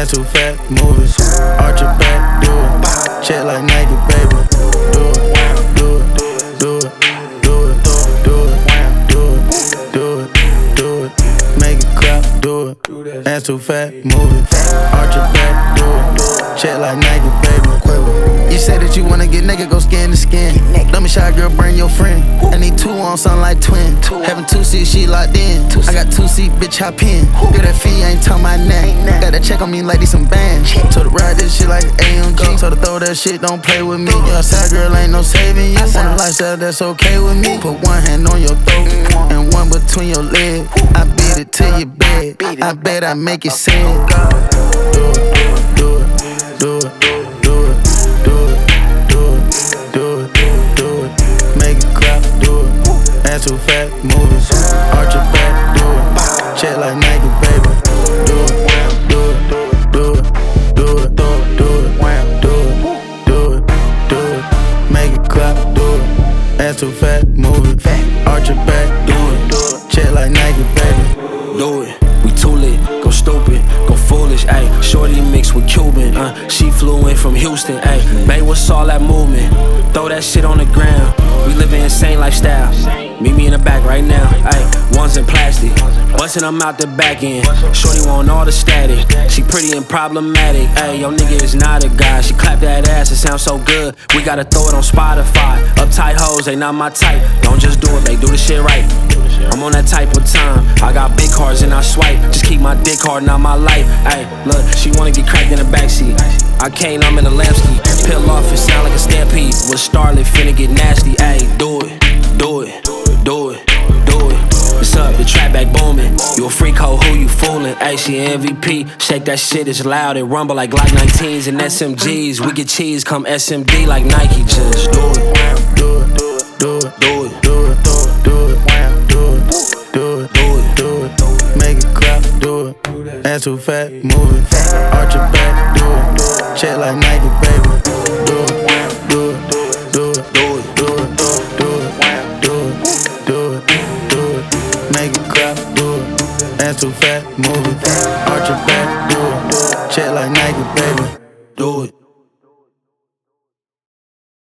Ass too fat, move it. Arch your back, do it. Check like Nike, baby. Do it, do it, do it, do it, do it, do it, do it, do it. Make it clap, do it. Ass too fat, move it. Arch your back, do it. Check like Nike, baby. You say that you wanna get naked, go skin to skin. Let me shy girl, bring your friend. I need two on something like twin. Having 2 seats, she locked in. I got 2 seats, bitch, hop in. Girl, that fee ain't talking my name. Got that check on me like these some bands. Told her ride this shit like AMG. Told her throw that shit, don't play with me. Your side girl ain't no saving you. Want a lifestyle that's okay with me. Put one hand on your throat and one between your legs. I beat it to your bed. I bet I make it sad. Do it, do it, do it. Ass too fat, move it. Arch your back, do it. Check like Nike, baby. Do it, do it, do it, do it, do it, do it, do it, do it. Make it clap, do it. Ass too fat, move it. Arch your back, do it. Check like Nike, baby. Do it. We too lit, go stupid, go foolish, ayy. Shorty mixed with Cuban, she flew in from Houston, ayy. Babe, what's all that movement? Throw that shit on the ground. We live an insane lifestyle. Meet me in the back right now, ayy. Ones in plastic, bustin' them out the back end. Shorty want all the static. She pretty and problematic, ayy. Yo nigga is not a guy. She clap that ass, it sounds so good. We gotta throw it on Spotify. Uptight hoes, they not my type. Don't just do it, they do the shit right. I'm on that type of time. I got big cards and I swipe. Just keep my dick hard, not my life. Ayy, look, she wanna get cracked in the backseat. I can't, I'm in a Lamborghini. Peel off, it sound like a stampede. With a starlet, finna get nasty. Ayy, do it, do it, do it, do it. What's up, the trap back booming. You a freak hoe, who you fooling? Ayy, she MVP. Shake that shit, it's loud. It rumble like Glock 19s and SMGs. We get cheese, come SMD like Nike. Just do it, do it, do it, do it, do it, do it, do it. Make it clap, do it. Ass too fat, move it. Arch your back, do it. Check like Nike, baby. Do it, do it, do it, do it, do it, do it, do it, do it, do it. Make it clap, do it. Ass too fat, move it. Arch your back, do it. Check like Nike, baby. do it.